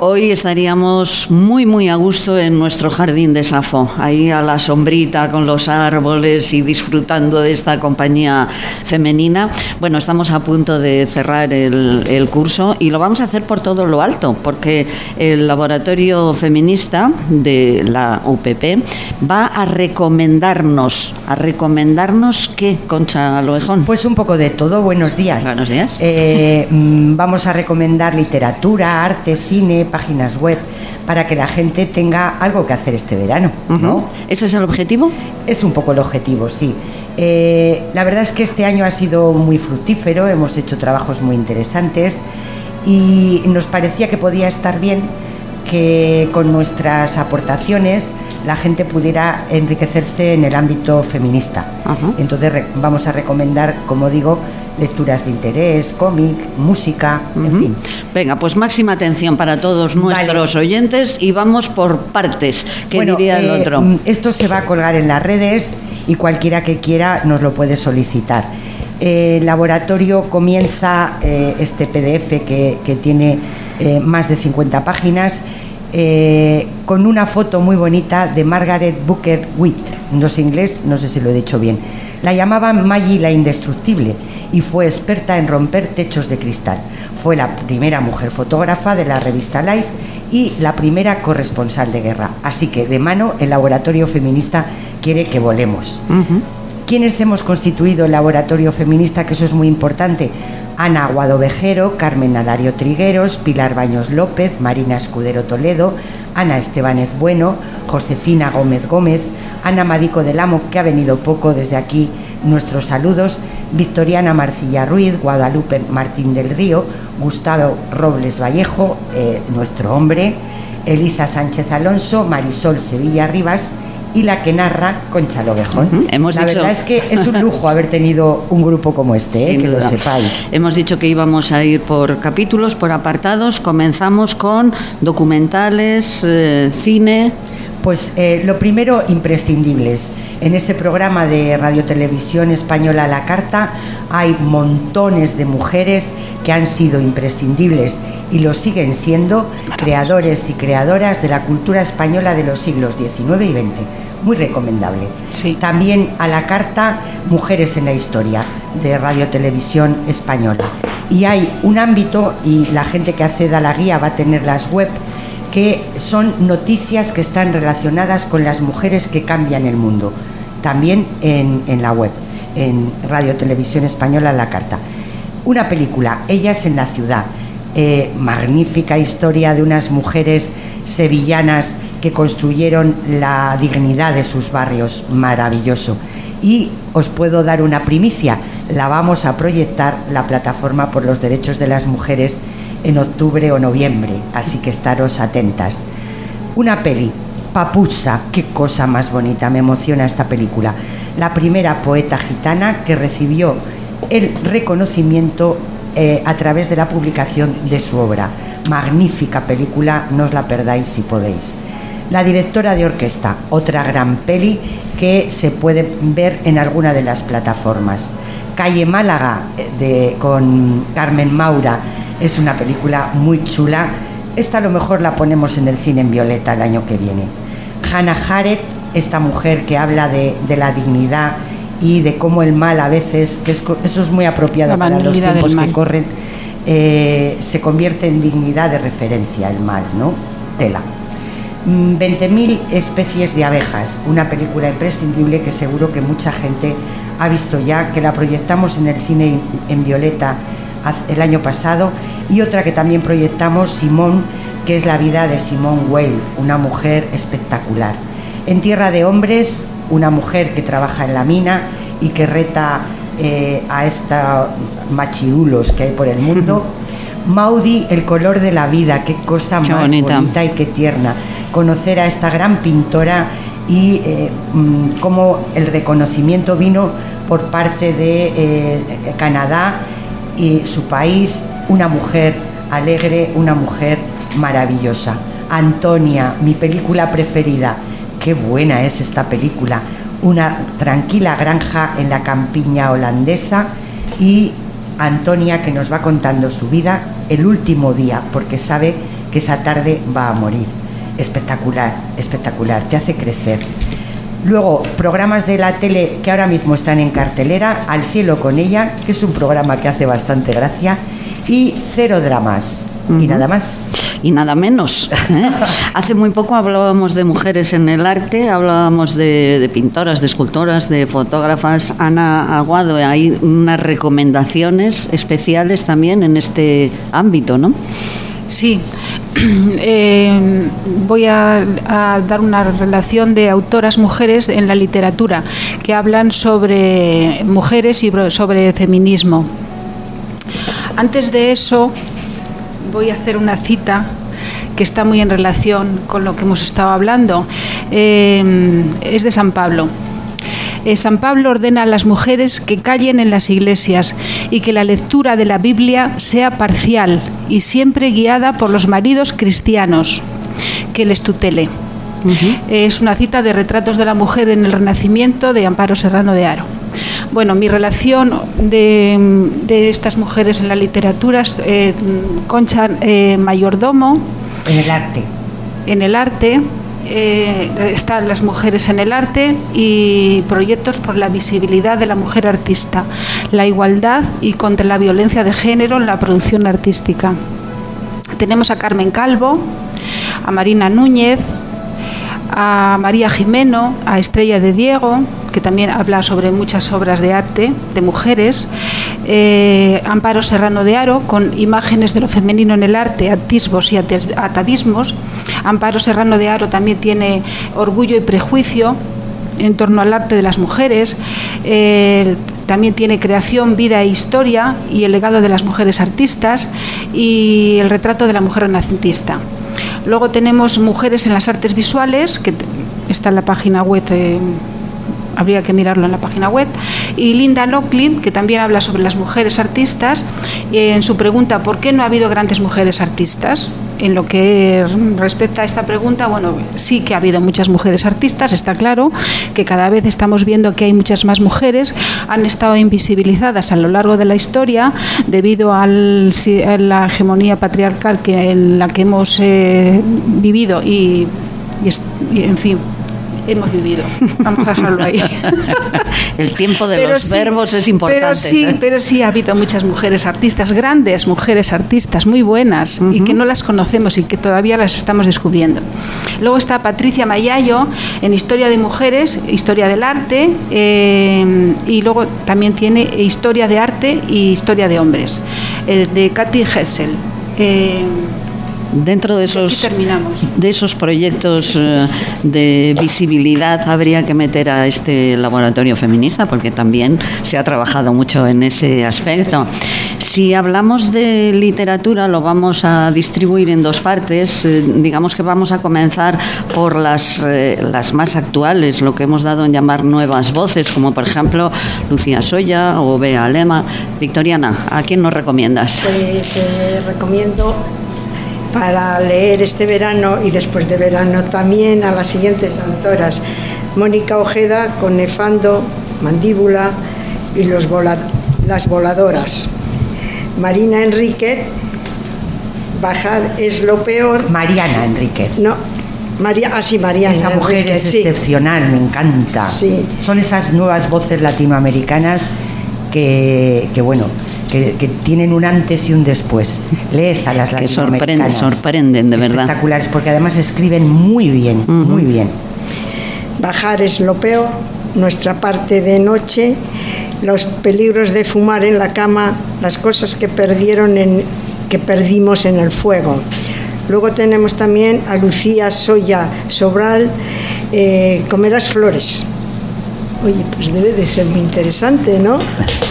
hoy estaríamos muy, muy a gusto en nuestro jardín de Safo, ahí a la sombrita con los árboles y disfrutando de esta compañía femenina. Bueno, estamos a punto de cerrar el curso y lo vamos a hacer por todo lo alto, porque el laboratorio feminista de la UPP va a recomendarnos ¿qué, Concha Loejón? Pues un poco de todo. Buenos días. Buenos días. Vamos a recomendar literatura, arte, cine, páginas web, para que la gente tenga algo que hacer este verano, ¿no? ¿Ese es el objetivo? Es un poco el objetivo, sí. La verdad es que este año ha sido muy fructífero, hemos hecho trabajos muy interesantes y nos parecía que podía estar bien que con nuestras aportaciones la gente pudiera enriquecerse en el ámbito feminista. Entonces vamos a recomendar, como digo, lecturas de interés, cómic, música, en fin. Venga, pues máxima atención para todos nuestros oyentes y vamos por partes. ¿Qué diría el otro? Esto se va a colgar en las redes y cualquiera que quiera nos lo puede solicitar. El laboratorio comienza este PDF que tiene más de 50 páginas con una foto muy bonita de Margaret Booker Witt. No sé inglés, no sé si lo he dicho bien. La llamaban Maggie la indestructible y fue experta en romper techos de cristal. Fue la primera mujer fotógrafa de la revista Life y la primera corresponsal de guerra. Así que de mano el laboratorio feminista quiere que volemos. ¿Quiénes hemos constituido el laboratorio feminista? Que eso es muy importante. Ana Aguado Vejero, Carmen Alario Trigueros, Pilar Baños López, Marina Escudero Toledo, Ana Estebanez Bueno, Josefina Gómez Gómez, Ana Madico del Amo, que ha venido poco, desde aquí nuestros saludos, Victoriana Marcilla Ruiz, Guadalupe Martín del Río, Gustavo Robles Vallejo, nuestro hombre, Elisa Sánchez Alonso, Marisol Sevilla Rivas y la que narra, Concha Loejón. La verdad es que es un lujo haber tenido un grupo como este, que lo sepáis. Hemos dicho que íbamos a ir por capítulos, por apartados. Comenzamos con documentales, cine. Pues lo primero, imprescindibles. En ese programa de Radiotelevisión Española La Carta hay montones de mujeres que han sido imprescindibles y lo siguen siendo, creadores y creadoras de la cultura española de los siglos XIX y XX. Muy recomendable. Sí. También a La Carta, Mujeres en la Historia, de Radiotelevisión Española. Y hay un ámbito, y la gente que acceda a la guía va a tener las web, que son noticias que están relacionadas con las mujeres que cambian el mundo, también en la web, en Radio Televisión Española La Carta. Una película, Ellas en la ciudad, magnífica historia de unas mujeres sevillanas que construyeron la dignidad de sus barrios, maravilloso. Y os puedo dar una primicia, la vamos a proyectar, la Plataforma por los Derechos de las Mujeres, en octubre o noviembre, así que estaros atentas. Una peli, Papusa, qué cosa más bonita, me emociona esta película. La primera poeta gitana que recibió el reconocimiento a través de la publicación de su obra. Magnífica película, no os la perdáis si podéis. La directora de orquesta, otra gran peli que se puede ver en alguna de las plataformas. Calle Málaga, con Carmen Maura, es una película muy chula. Esta a lo mejor la ponemos en el cine en violeta el año que viene. Hannah Arendt, esta mujer que habla de la dignidad y de cómo el mal a veces, que eso es muy apropiado para los tiempos que corren, se convierte en dignidad de referencia el mal, ¿no? Tela. 20.000 especies de abejas, una película imprescindible que seguro que mucha gente ha visto ya, que la proyectamos en el cine en violeta el año pasado, y otra que también proyectamos, Simone, que es la vida de Simone Weil, una mujer espectacular. En Tierra de Hombres, una mujer que trabaja en la mina y que reta a estos machirulos que hay por el mundo. Maudie, El color de la vida, qué cosa más bonita y qué tierna. Conocer a esta gran pintora y cómo el reconocimiento vino por parte de Canadá y su país, una mujer alegre, una mujer maravillosa. Antonia, mi película preferida, qué buena es esta película, una tranquila granja en la campiña holandesa y Antonia que nos va contando su vida el último día, porque sabe que esa tarde va a morir. Espectacular, espectacular, te hace crecer. Luego, programas de la tele que ahora mismo están en cartelera: Al cielo con ella, que es un programa que hace bastante gracia, y Cero dramas. Y nada más. Y nada menos, ¿eh? Hace muy poco hablábamos de mujeres en el arte, hablábamos de pintoras, de escultoras, de fotógrafas. Ana Aguado, hay unas recomendaciones especiales también en este ámbito, ¿no? Sí, voy a dar una relación de autoras mujeres en la literatura que hablan sobre mujeres y sobre feminismo. Antes de eso, voy a hacer una cita que está muy en relación con lo que hemos estado hablando. Es de San Pablo. San Pablo ordena a las mujeres que callen en las iglesias y que la lectura de la Biblia sea parcial y siempre guiada por los maridos cristianos, que les tutele. Es una cita de Retratos de la mujer en el Renacimiento, de Amparo Serrano de Haro. Bueno, mi relación de estas mujeres en la literatura es Concha Mayordomo. En el arte. En el arte. Están las mujeres en el arte y proyectos por la visibilidad de la mujer artista, la igualdad y contra la violencia de género en la producción artística. Tenemos a Carmen Calvo, a Marina Núñez, a María Jimeno, a Estrella de Diego, que también habla sobre muchas obras de arte de mujeres, Amparo Serrano de Haro, con imágenes de lo femenino en el arte, atisbos y atavismos. Amparo Serrano de Haro también tiene Orgullo y prejuicio en torno al arte de las mujeres. También tiene Creación, vida e historia y el legado de las mujeres artistas y el retrato de la mujer renacentista. Luego tenemos Mujeres en las artes visuales, que está en la página web, habría que mirarlo en la página web, y Linda Locklin, que también habla sobre las mujeres artistas, en su pregunta ¿por qué no ha habido grandes mujeres artistas? En lo que respecta a esta pregunta, bueno, sí que ha habido muchas mujeres artistas, está claro que cada vez estamos viendo que hay muchas más mujeres, han estado invisibilizadas a lo largo de la historia debido a la hegemonía patriarcal en la que hemos vivido y en fin, hemos vivido. Vamos a dejarlo ahí. El tiempo de los verbos es importante. Pero sí ha habido muchas mujeres artistas, grandes mujeres artistas, muy buenas, y que no las conocemos y que todavía las estamos descubriendo. Luego está Patricia Mayayo en Historia de Mujeres, Historia del Arte, y luego también tiene Historia de Arte y Historia de Hombres, de Katy Hetzel. Dentro de esos proyectos de visibilidad habría que meter a este laboratorio feminista, porque también se ha trabajado mucho en ese aspecto. Si hablamos de literatura, lo vamos a distribuir en dos partes. Digamos que vamos a comenzar por las más actuales, lo que hemos dado en llamar nuevas voces, como por ejemplo Lucía Soya o Bea Lema. Victoriana, ¿a quién nos recomiendas? Pues recomiendo para leer este verano y después de verano también a las siguientes autoras: Mónica Ojeda con Nefando, Mandíbula y Las Voladoras; Marina Enríquez, Bajar es lo peor. Mariana Enríquez. No, Mariana Esa mujer Enríquez, es sí. excepcional, me encanta. Sí. Son esas nuevas voces latinoamericanas que tienen un antes y un después. Leed a las latinoamericanas. Que sorprenden, de verdad. Espectaculares, porque además escriben muy bien, muy bien. Bajar es lo peor, Nuestra parte de noche, Los peligros de fumar en la cama, Las cosas que perdimos en el fuego. Luego tenemos también a Lucía Soya Sobral, Comerás flores. Oye, pues debe de ser muy interesante, ¿no?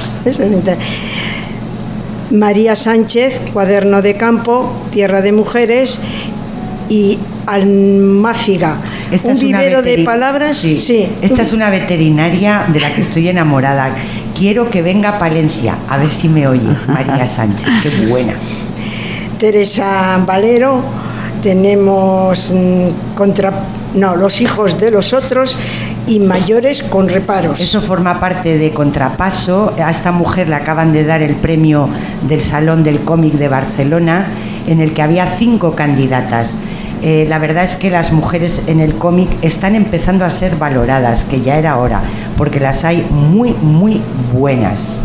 María Sánchez, Cuaderno de campo, Tierra de mujeres, y Almáciga, un vivero de palabras. Sí. Esta es una veterinaria de la que estoy enamorada. Quiero que venga a Palencia, a ver si me oye. María Sánchez, qué buena. Teresa Valero, tenemos Los hijos de los otros, y mayores con reparos. Eso forma parte de Contrapaso. A esta mujer le acaban de dar el premio del Salón del Cómic de Barcelona, en el que había 5 candidatas. La verdad es que las mujeres en el cómic están empezando a ser valoradas, que ya era hora, porque las hay muy, muy buenas.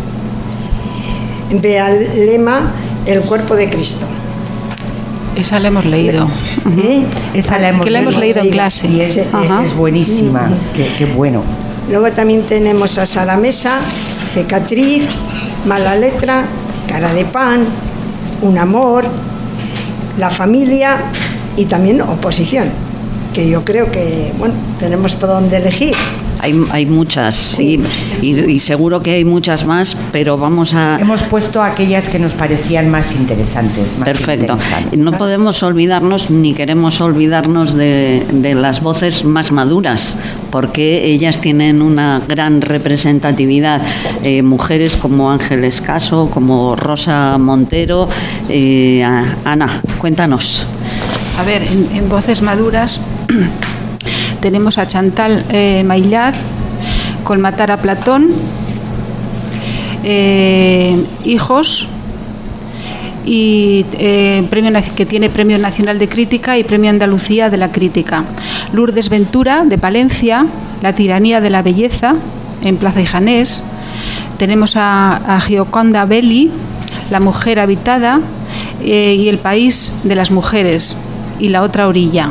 Bealema, El cuerpo de Cristo. Esa la hemos leído. Esa la hemos leído en clase. Y es buenísima. Qué bueno. Luego también tenemos a Sara Mesa, Cicatriz, Mala letra, Cara de pan, Un amor, La familia y también Oposición, que yo creo que, bueno, tenemos por dónde elegir. Hay muchas, sí. y seguro que hay muchas más, pero hemos puesto aquellas que nos parecían más interesantes. Perfecto. No podemos olvidarnos, ni queremos olvidarnos de las voces más maduras, porque ellas tienen una gran representatividad. Mujeres como Ángeles Caso, como Rosa Montero. Ana, cuéntanos. A ver, en voces maduras tenemos a Chantal Maillard con Matar a Platón, Hijos, y que tiene Premio Nacional de Crítica y Premio Andalucía de la Crítica. Lourdes Ventura, de Palencia, La tiranía de la belleza, en Plaza y Janés. Tenemos a Gioconda Belli, La mujer habitada, y El país de las mujeres, y La otra orilla.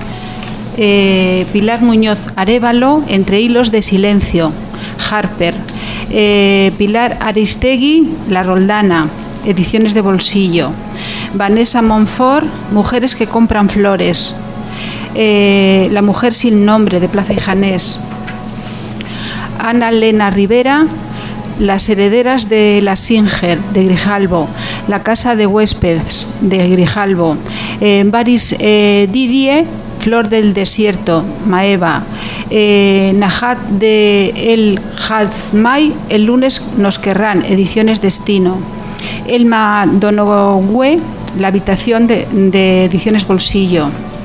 Pilar Muñoz Arévalo, Entre hilos de silencio, Harper. Pilar Aristegui, La Roldana, Ediciones de Bolsillo. Vanessa Monfort, Mujeres que compran flores. La mujer sin nombre, de Plaza y Janés. Ana Lena Rivera, Las herederas de la Singer, de Grijalbo. La casa de huéspedes, de Grijalbo. Baris Didier, Flor del desierto, Maeva. Najat de El Hazmay, El lunes nos querrán, Ediciones Destino. Elma Donoghue, La habitación, de Ediciones Bolsillo.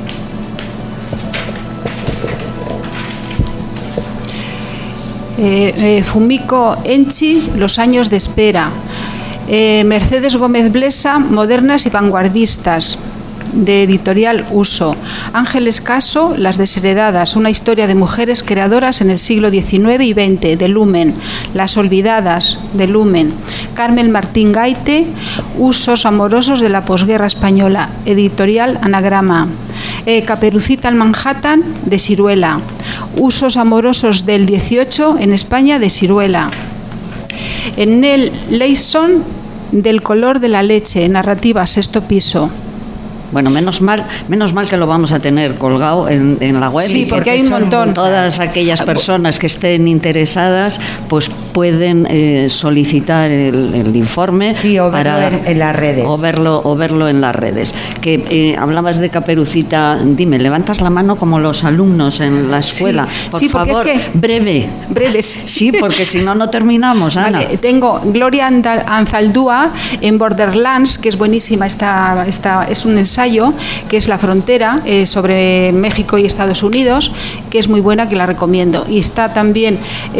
Fumiko Enchi, Los años de espera. Mercedes Gómez Blesa, Modernas y vanguardistas, de Editorial Uso. Ángeles Caso, Las desheredadas, una historia de mujeres creadoras en el siglo XIX y XX, de Lumen. Las olvidadas, de Lumen. Carmen Martín Gaite, Usos amorosos de la posguerra española, Editorial Anagrama. Caperucita al Manhattan, de Siruela. Usos amorosos del 18 en España, de Siruela. Nell Leyson, Del color de la leche, narrativa, Sexto piso. Bueno, menos mal que lo vamos a tener colgado en la web. Sí, porque hay un montón. Todas aquellas personas que estén interesadas, pues pueden solicitar el informe. Sí, o verlo en las redes. O verlo en las redes. Que hablabas de Caperucita. Dime, levantas la mano como los alumnos en la escuela. Sí, por favor, es que breves. Sí, porque si no terminamos, Ana. Vale, tengo Gloria Anzaldúa en Borderlands, que es buenísima. Es un ensayo que es La frontera, sobre México y Estados Unidos, que es muy buena, que la recomiendo. Y está también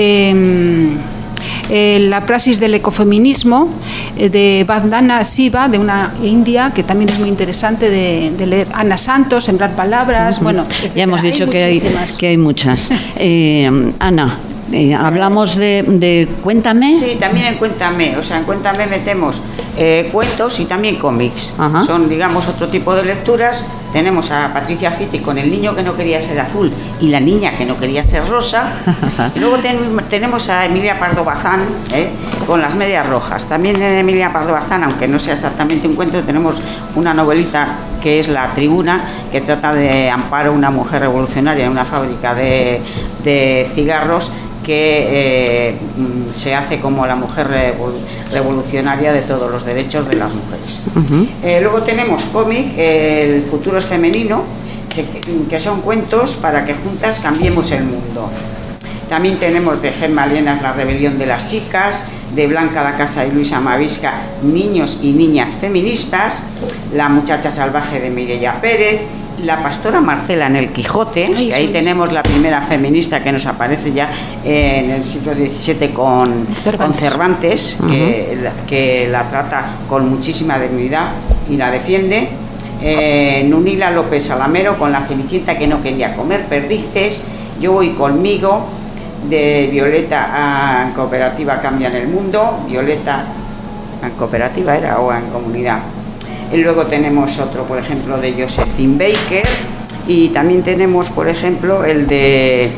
La praxis del ecofeminismo, de Vandana Shiva, de una india, que también es muy interesante de leer. Ana Santos, Sembrar palabras. Bueno, ya hemos dicho que hay muchas. Ana, hablamos de Cuéntame. Sí, también en Cuéntame. O sea, en Cuéntame metemos cuentos y también cómics. Ajá. Son, digamos, otro tipo de lecturas. Tenemos a Patricia Fitti con El niño que no quería ser azul y la niña que no quería ser rosa. Y luego tenemos a Emilia Pardo Bazán con Las medias rojas. También en Emilia Pardo Bazán, aunque no sea exactamente un cuento, tenemos una novelita que es La tribuna, que trata de Amparo, una mujer revolucionaria en una fábrica de cigarros, que se hace como la mujer revolucionaria de todos los derechos de las mujeres. Uh-huh. Luego tenemos cómic, El futuro es femenino, que son cuentos para que juntas cambiemos el mundo. También tenemos de Gemma Lienas La rebelión de las chicas, de Blanca Lacasa y Luisa Mavisca, Niños y niñas feministas, La muchacha salvaje de Mireia Pérez, La pastora Marcela en El Quijote, que ahí tenemos la primera feminista que nos aparece ya en el siglo XVII con Cervantes, que la trata con muchísima dignidad y la defiende. Nunila López Alamero con La Cenicienta que no quería comer perdices, Yo voy conmigo, de Violeta a Cooperativa Cambian el Mundo, Violeta en Cooperativa era o en Comunidad. Y luego tenemos otro, por ejemplo, de Josephine Baker, y también tenemos, por ejemplo, el de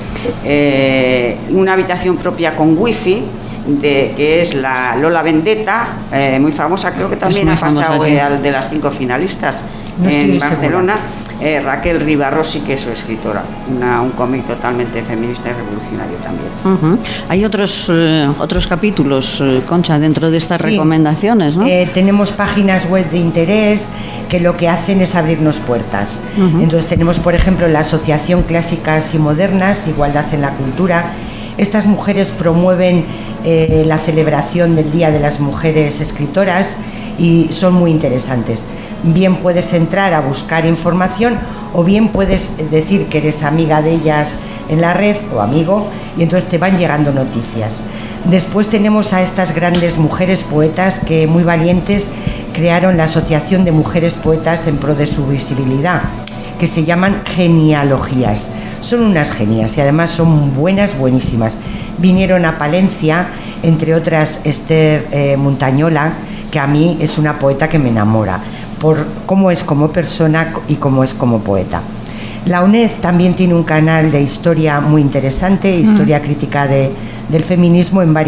Una habitación propia con wifi, que es la Lola Vendetta, muy famosa, creo que también ha pasado al de las 5 finalistas en Barcelona. Raquel Ribarrosi, que es su escritora, un cómic totalmente feminista y revolucionario también. Hay otros capítulos, Concha, dentro de estas recomendaciones, ¿no? Tenemos páginas web de interés que lo que hacen es abrirnos puertas. Entonces tenemos, por ejemplo, la Asociación Clásicas y Modernas, Igualdad en la Cultura. Estas mujeres promueven la celebración del Día de las Mujeres Escritoras y son muy interesantes. Bien puedes entrar a buscar información o bien puedes decir que eres amiga de ellas en la red o amigo, y entonces te van llegando noticias. Después tenemos a estas grandes mujeres poetas que, muy valientes, crearon la Asociación de Mujeres Poetas en pro de su visibilidad, que se llaman genealogías. Son unas genias y además son buenísimas. Vinieron a Palencia, entre otras Esther Montañola, que a mí es una poeta que me enamora por cómo es como persona y cómo es como poeta. La UNED también tiene un canal de historia muy interesante, historia crítica del feminismo en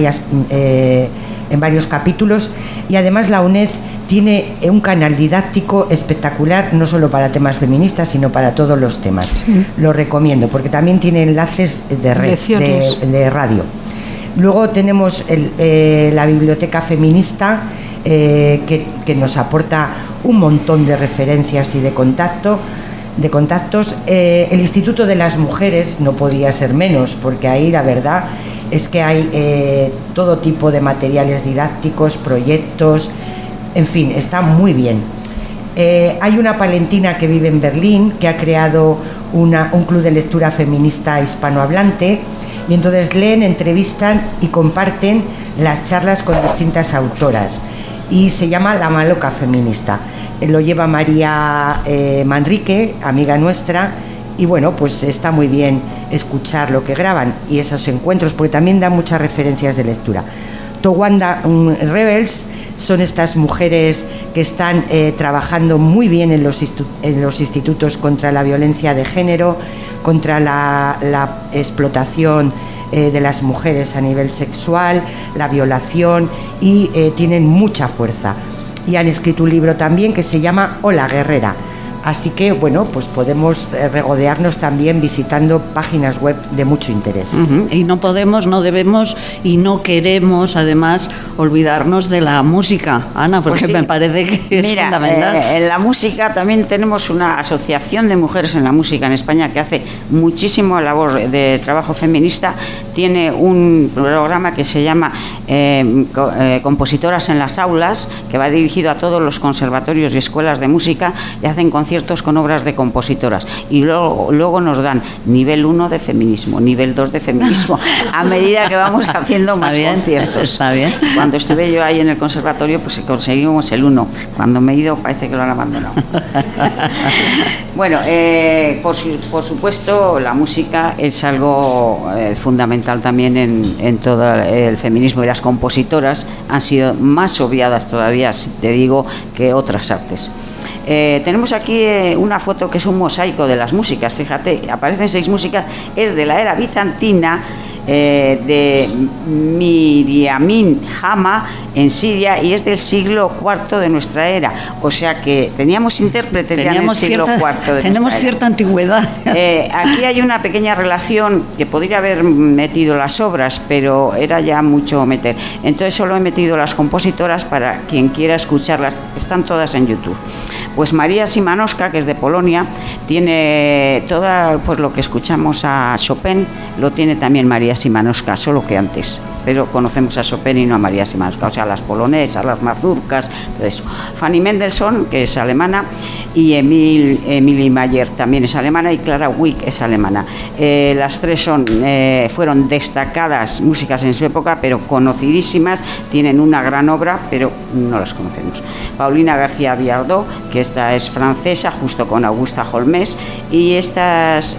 varios capítulos, y además la UNED tiene un canal didáctico espectacular, no solo para temas feministas, sino para todos los temas. Lo recomiendo, porque también tiene enlaces de red, de radio. Luego tenemos la Biblioteca Feminista, que nos aporta un montón de referencias y de contactos. El Instituto de las Mujeres no podía ser menos, porque ahí la verdad es que hay todo tipo de materiales didácticos, proyectos, en fin, está muy bien. Hay una palentina que vive en Berlín, que ha creado un club de lectura feminista hispanohablante, y entonces leen, entrevistan y comparten las charlas con distintas autoras, y se llama La Maloca Feminista. Lo lleva María Manrique, amiga nuestra, y bueno, pues está muy bien escuchar lo que graban y esos encuentros, porque también da muchas referencias de lectura. Towanda Rebels son estas mujeres que están trabajando muy bien en los institutos contra la violencia de género, contra la explotación de las mujeres a nivel sexual, la violación, y tienen mucha fuerza. Y han escrito un libro también que se llama Hola Guerrera. Así que, bueno, pues podemos regodearnos también visitando páginas web de mucho interés. Y no podemos, no debemos y no queremos, además, olvidarnos de la música, Ana, porque pues sí, me parece que es fundamental. En la música también tenemos una asociación de mujeres en la música en España que hace muchísimo labor de trabajo feminista. Tiene un programa que se llama Compositoras en las Aulas, que va dirigido a todos los conservatorios y escuelas de música, y hacen conciertos con obras de compositoras, y luego nos dan nivel 1 de feminismo, nivel 2 de feminismo, a medida que vamos haciendo más conciertos. Está bien. Cuando estuve yo ahí en el conservatorio, pues conseguimos el 1. Cuando me he ido parece que lo han abandonado. Bueno, por supuesto la música es algo fundamental también en todo el feminismo, y las compositoras han sido más obviadas todavía, si te digo, que otras artes. Tenemos aquí una foto que es un mosaico de las músicas, fíjate, aparecen 6 músicas, es de la era bizantina, de Miriamín Jama en Siria, y es del siglo IV de nuestra era, o sea que teníamos intérpretes ya en el siglo IV de nuestra era. Tenemos cierta antigüedad. Aquí hay una pequeña relación que podría haber metido las obras, pero era ya mucho meter, entonces solo he metido las compositoras para quien quiera escucharlas, están todas en YouTube. Pues María Szymanowska, que es de Polonia, tiene toda, pues lo que escuchamos a Chopin, lo tiene también María Szymanowska, solo que antes. pero conocemos a Chopin y no a María Szymanowska, o sea, las polonesas, las mazurcas, todo eso. Fanny Mendelssohn, que es alemana, y Emilie Mayer también es alemana, y Clara Wieck es alemana. Las tres fueron destacadas músicas en su época, pero conocidísimas, tienen una gran obra, pero no las conocemos. Paulina García Viardot, que esta es francesa, justo con Augusta Holmés, y estas,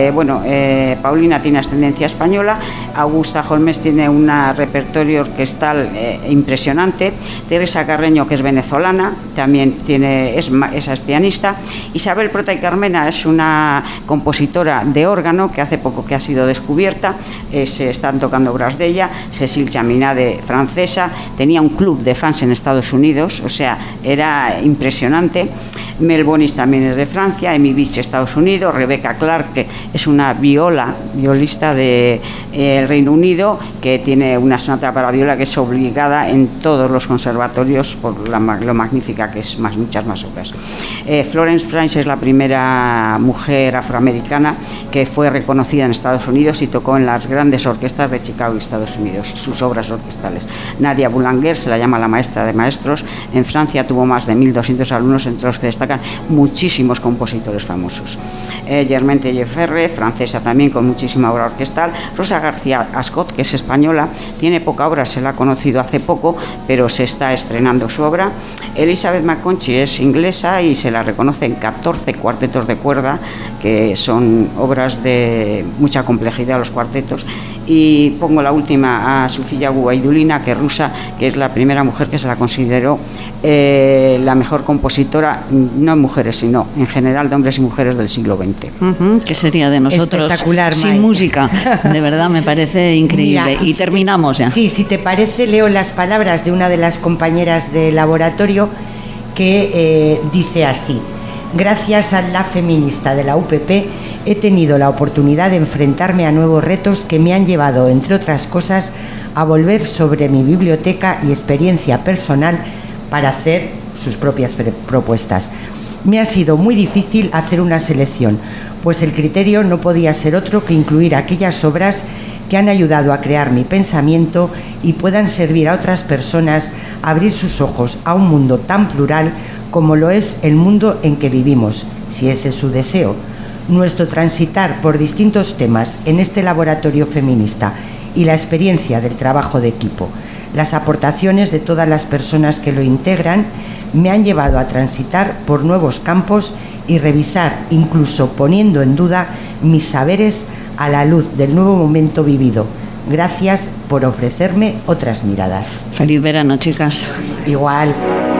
Paulina tiene ascendencia española, Augusta Holmés tiene un repertorio orquestal impresionante, Teresa Carreño, que es venezolana, también esa es pianista, Isabel Prota y Carmena es una compositora de órgano que hace poco que ha sido descubierta, se están tocando obras de ella. Cécile Chaminade, francesa, tenía un club de fans en Estados Unidos, o sea, era impresionante. Mel Bonis también es de Francia, Amy Beach, Estados Unidos, Rebecca Clark, que es una violista del Reino Unido, que tiene una sonata para viola que es obligada en todos los conservatorios por lo magnífica que es, muchas más obras. Florence Price es la primera mujer afroamericana que fue reconocida en Estados Unidos y tocó en las grandes orquestas de Chicago y Estados Unidos, sus obras orquestales. Nadia Boulanger se la llama la maestra de maestros. En Francia tuvo más de 1.200 alumnos, entre los que destacan muchísimos compositores famosos. Germaine Tailleferre, francesa también, con muchísima obra orquestal. Rosa García Ascot, que es española, tiene poca obra, se la ha conocido hace poco, pero se está estrenando su obra. Elizabeth McConchy es inglesa y se la reconoce en 14 cuartetos de cuerda, que son obras de mucha complejidad, los cuartetos. Y pongo la última a Sofía Gubaidulina, que es rusa, que es la primera mujer que se la consideró la mejor compositora, no en mujeres, sino en general de hombres y mujeres del siglo XX. ¿Qué sería de nosotros sin música? De verdad, me parece increíble. Mira, y terminamos ya. Sí, si te parece, leo las palabras de una de las compañeras de laboratorio que dice así: gracias a la feminista de la UPP he tenido la oportunidad de enfrentarme a nuevos retos que me han llevado, entre otras cosas, a volver sobre mi biblioteca y experiencia personal para hacer sus propias propuestas. Me ha sido muy difícil hacer una selección, pues el criterio no podía ser otro que incluir aquellas obras que han ayudado a crear mi pensamiento y puedan servir a otras personas a abrir sus ojos a un mundo tan plural como lo es el mundo en que vivimos, si ese es su deseo. Nuestro transitar por distintos temas en este laboratorio feminista y la experiencia del trabajo de equipo, las aportaciones de todas las personas que lo integran, me han llevado a transitar por nuevos campos y revisar, incluso poniendo en duda, mis saberes a la luz del nuevo momento vivido. Gracias por ofrecerme otras miradas. Feliz verano, chicas. Igual.